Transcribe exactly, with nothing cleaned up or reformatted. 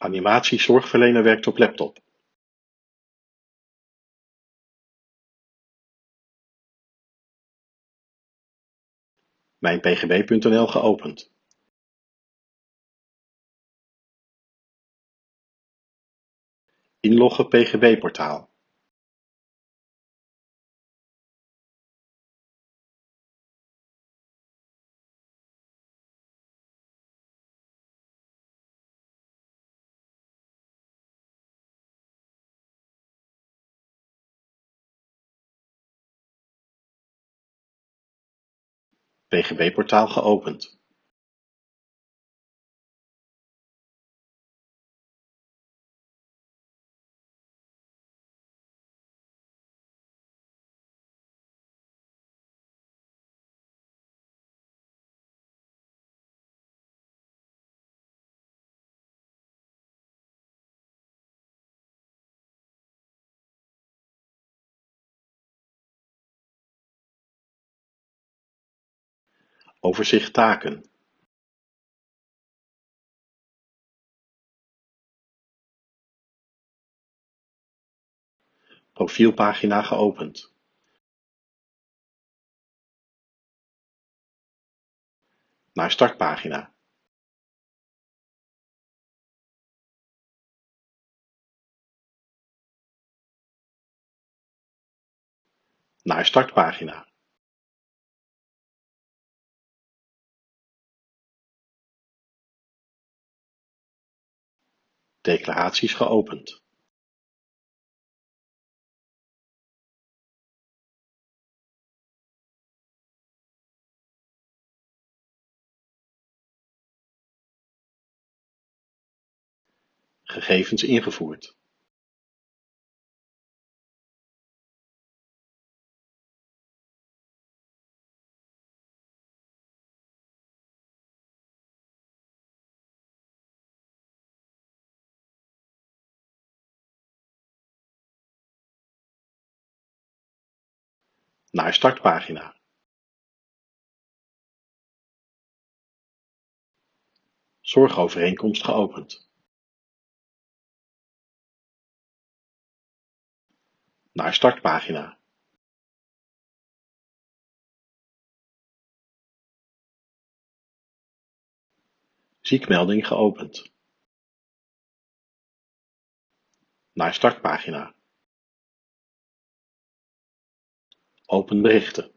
Animatie zorgverlener werkt op laptop. Mijn P G B punt N L geopend. Inloggen P G B-portaal. P G B-portaal geopend. Overzicht taken. Profielpagina geopend. Naar startpagina. Naar startpagina. Declaraties geopend. Gegevens ingevoerd. Naar startpagina. Zorgovereenkomst geopend. Naar startpagina. Ziekmelding geopend. Naar startpagina. Open berichten.